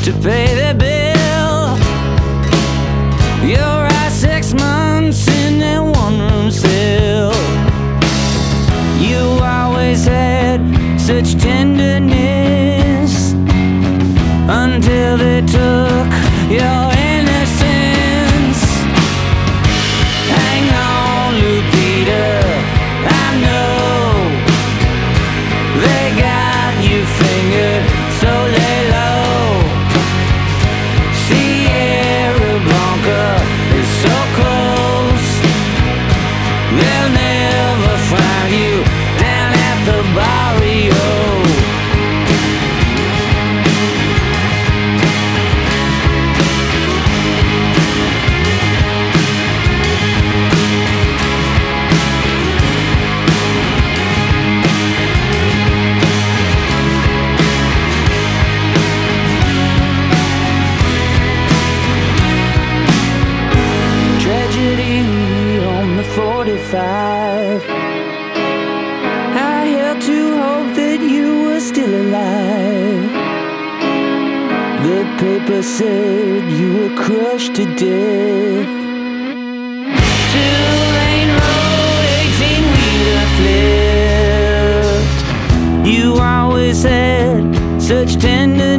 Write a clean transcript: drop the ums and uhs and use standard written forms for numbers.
to pay the bill. You're at 6 months in that one-room cell. You always had such tenderness until they took your innocence. Hang on, Lupita, I know they got you fingered, so lay low. Sierra Blanca is so close, they'll never find you down at the barrio. Tragedy on the 45. I held to hope that you were still alive. The paper said you were crushed to death. 2-lane road, 18-wheeler flipped. You always had such tender